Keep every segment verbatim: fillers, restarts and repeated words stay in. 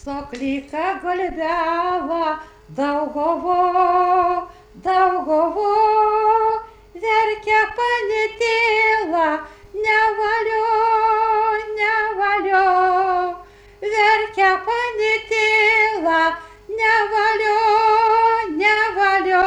Soklyka gulbiava Daugovo, Daugovo, verkia panitėla, nevalio, nevalio, verkia panitėla, nevalio, nevalio.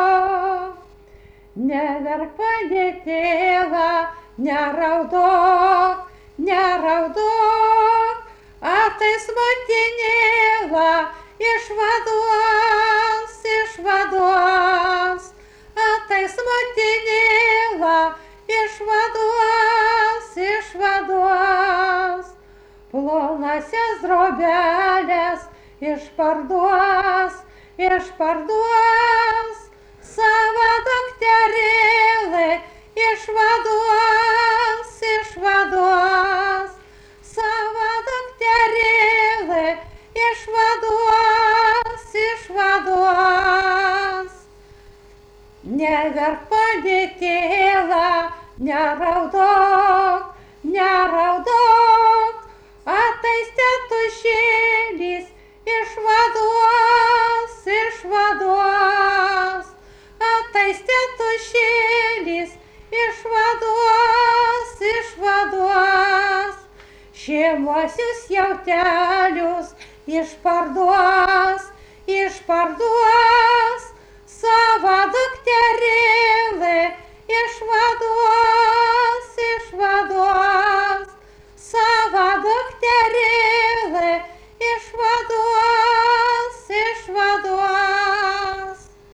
Neverk panitėla, neraudok, neraudok, atais motinėla, išvaduos, išvaduos, atais motinėla, išvaduos, išvaduos, plonasias drobelės išparduos, išparduos, savo dukterėlį išvaduos, išvaduos, savo dukterėlį išvaduos, išvaduos. Neverk panitėla, neraudok, neraudok, atais tėtušėlis išvaduos, išvaduos, atais tėtušėlis išvaduos, išvaduos, šiemuosius jautelius išparduos, išparduos, savo dukterėlį